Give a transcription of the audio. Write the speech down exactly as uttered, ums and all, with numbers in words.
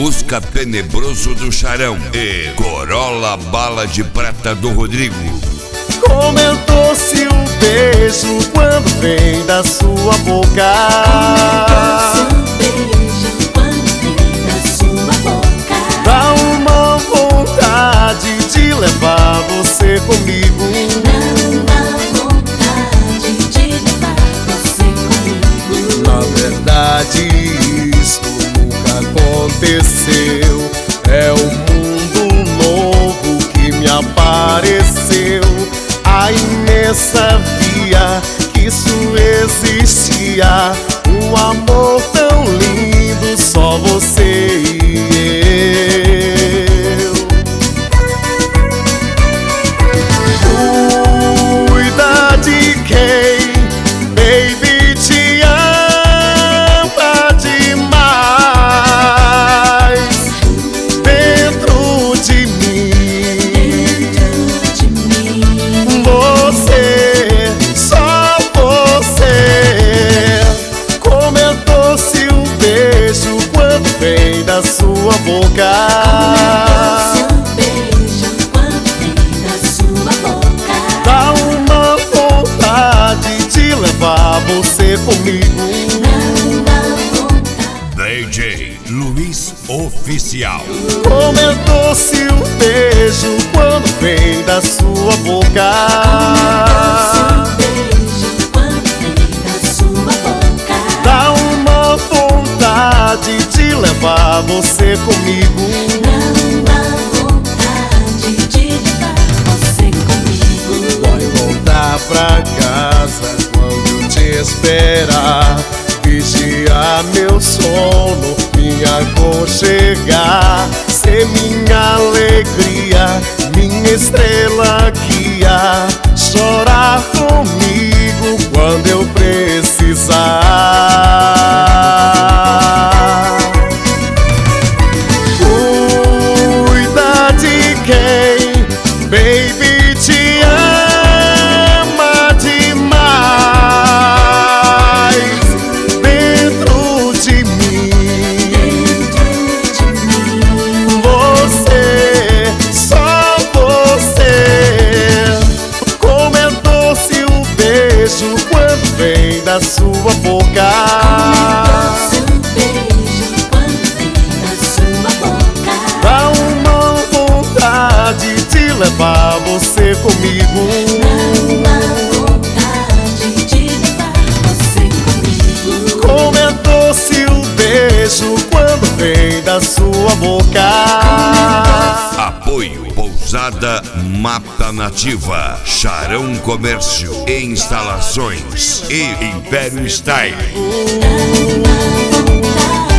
Fusca Tenebroso do Charão e Corolla Bala de Prata do Rodrigo. Como é doce o beijo quando vem da sua boca. Dá uma vontade de levar você comigo. Na verdade isto nunca aconteceu. É um mundo novo que me apareceu. Ai, nessa via que isso existia, um amor tão lindo, só você e eu. Cuida de quem, baby, te ama demais. Dentro de mim, você, só você. Como é doce o beijo quando vem da sua boca. Dá uma vontade de levar você comigo. D J Luiz Oficial. Como é doce o beijo quando vem da sua boca. Dá uma vontade de levar você comigo. Vai voltar pra casa quando te esperar. Vigiar meu sono, me aconchegar. Ser minha alegria, minha estrela guia. Chorar comigo quando eu precisar. Cuida de quem, baby, te ama demais. Dentro de mim, você, só você. Como é doce o beijo quando vem da sua boca. Dá uma vontade de levar você comigo. Como é doce o beijo quando vem da sua boca. Apoio Pousada Mata Nativa, Charão Comércio e Instalações e Império Style.